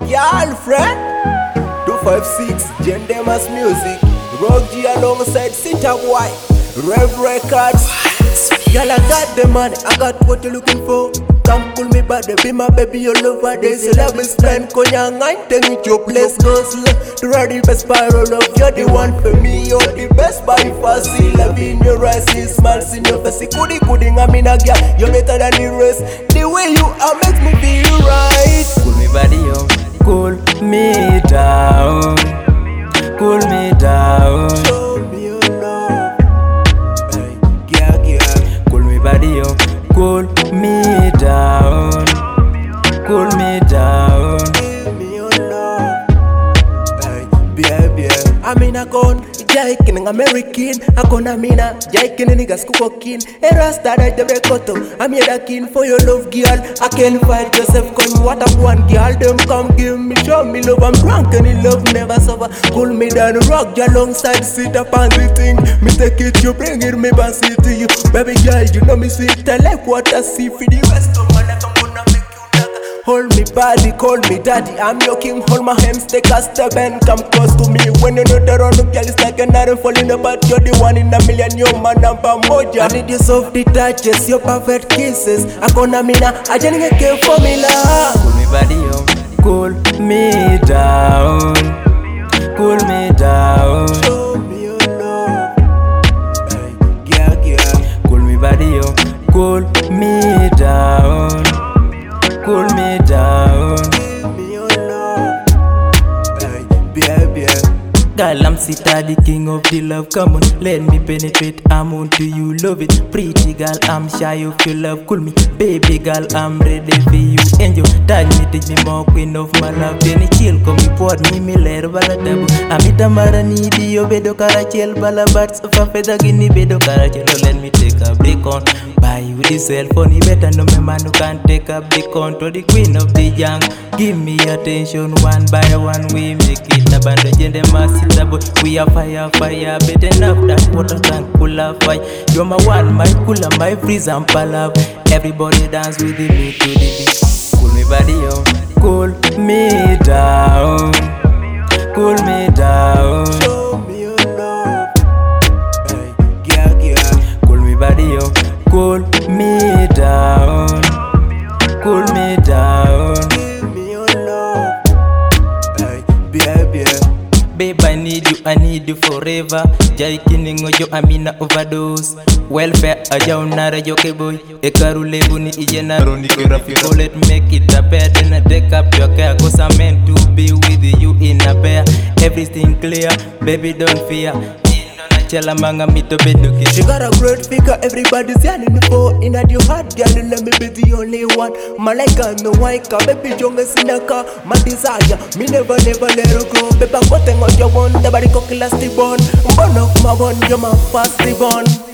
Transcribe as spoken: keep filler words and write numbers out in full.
girlfriend. two five six, Gendemas Music, Rock G alongside Sita Boy, Rev Records. Girl, I got the money, I got what you're looking for. Come pull me back, be my baby, your lover. There's a love is spent, Konyang, I tell me your place goes slow. To ride the best spiral of you're the one for me, you're the best by far. See love in your eyes, see smiles in your face. Goody goody, I'm in a girl, you're better than the rest. The way you are makes me feel right. Cool me body up, cool me down, cool me down. Show me your love, hey, yeah, yeah. Cool me body up, cool me down, cool me down. Give me your love, hey, yeah, yeah. I'm in a gun, jaikin ng American. Ako na mina, jaikin ng niggas kukokin. Era started the rekoto, I'm here kin for your love, girl. I can't fight Joseph Con, what a one girl. Them come give me, show me love. I'm drunk and in love never suffer. Pull me down, rock you alongside, sit up on the thing. Me take it, you bring it, me pass it to you. Baby girl, you know me sweet, I like what I see. For the rest of my life, I'm gonna make you nagga. Hold me body, call me daddy, I'm your king. Hold my hands, take a step and come close to me. When you're not around, the girl is like another falling apart. You're the one in a million, you're my number moja. I need your soft touches, your perfect kisses. I gonna mina, I just need a formula. Cool me body up, cool me down, cool me down. Show me your love, hey, yeah, yeah. Cool me body up, cool me down, cool me down. Give me your love, hey, yeah, yeah. Girl, I'm Sita, the king of the love. Come on, let me penetrate. I'm on to you, love it. Pretty girl, I'm shy of your love. Cool me, baby girl, I'm ready for you. Enjoy, touch me, teach me more, queen of my love. Then it chill, come me, pour me, me later, bala dabu. I'm it, I'm a needy, yo, bedo karachel, bala bats of a feather, guinea, bedo karachel. Let me take a break on. Buy you the cell phone, you better know me, man, who can take up the control. The queen of the young, give me attention, one by one, we make it. A band of gender massive. We are fire, fire, better enough that water can cool a fire. You're my one, my cooler, my freeze and palav. Everybody dance with the beat to the beat. Cool me body up, cool me down, cool me down. Show me your love, hey, yeah, yeah. Cool me body up, cool me down, cool me down. Give me your love, hey, yeah, yeah. Babe, I need you, I need you forever. Jai kiningo yo amina overdose. Welfare aja unara yoke boy. Ekarule buni ijena roni kirafiko. Let make it a pair, then I take up your care. Cause I'm meant to be with you in a pair. Everything clear, baby don't fear. Chala manga mito beduki. She got a great figure, everybody's yearning for. In at your heart, girl, let me be the only one. Malaika no waika, baby jonga sinaka. My desire, me never, never let her go. Baby, I'm on your one, the body cocky last the bone. Burn off my one, you're my fast the bone.